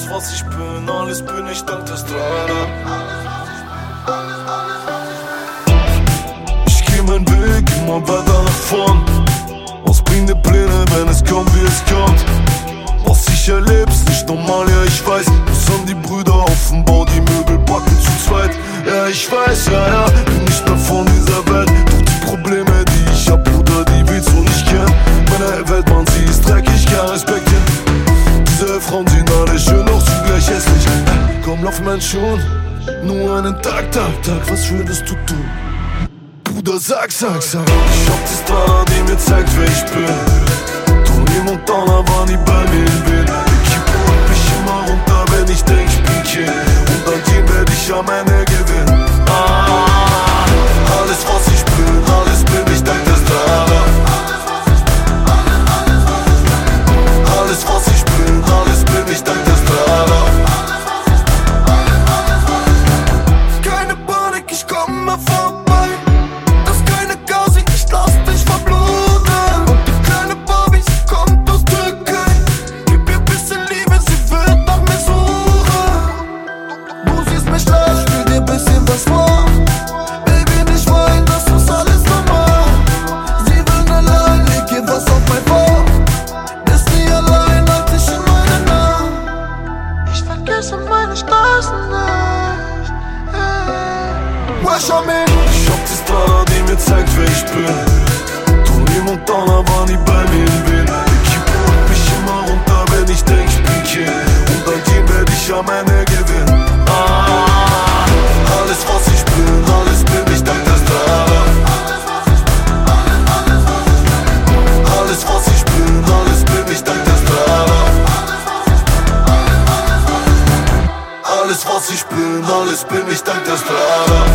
was ich bin, alles bin ich dank der Strada. Ich geh meinen Weg immer weiter nach vorn. Was bringt die Pläne, wenn es kommt, wie es kommt? Was ich erlebe, ist nicht normal, ja ich weiß. Was haben die Brüder auf dem Bau, die Möbel packen zu zweit? Ja ich weiß, ja, bin nicht mehr von dieser Welt. Doch die Probleme, die ich hab, Bruder, die willst du nicht kennen. Meine Welt, man, sie ist dreckig, kein Respekt hin. Diese Frauen sind alle schön, doch zugleich hässlich. Komm, lauf mein schon, nur einen Tag, was würdest du tun? Bruder, sag. Ich hab die Strada, die mir zeigt, wer ich bin. Tony Montana war nie bei mir in Wien. Ich kippe mich immer runter, wenn ich denk, ich bin King. Und an Team werd ich am Ende gewinnen. Alles was ich bin, alles bin ich dank der Strada. Alles was ich bin, alles bin ich dank der Strada. Keine Panik, ich komme vorbei. Das ist keine Gausi, ich lass dich verbluten. Und die kleine Barbie, sie kommt aus Türkei. Gib ihr bisschen Liebe, sie wird nach mir suchen. Du siehst mich live, spiel dir bisschen was vor. Baby, nicht weinen, das ist alles normal. Sie will allein, leg ihr was auf mein Bauch. Bist nie allein, halt dich in meine Nacht. Ich vergesse meine Straßen nicht. Wash me. Ich hab die Strada, die mir zeigt, wer ich bin. Tony Montana war nie bei mir in Wien. Ich kippe mich immer runter, wenn ich denk, ich bin King. Und an Team werd ich am Ende gewinnen. Alles was ich bin, alles bin ich dank der Strada. Alles was ich bin, alles bin ich dank der Strada. Alles was ich bin, alles bin ich dank der Strada.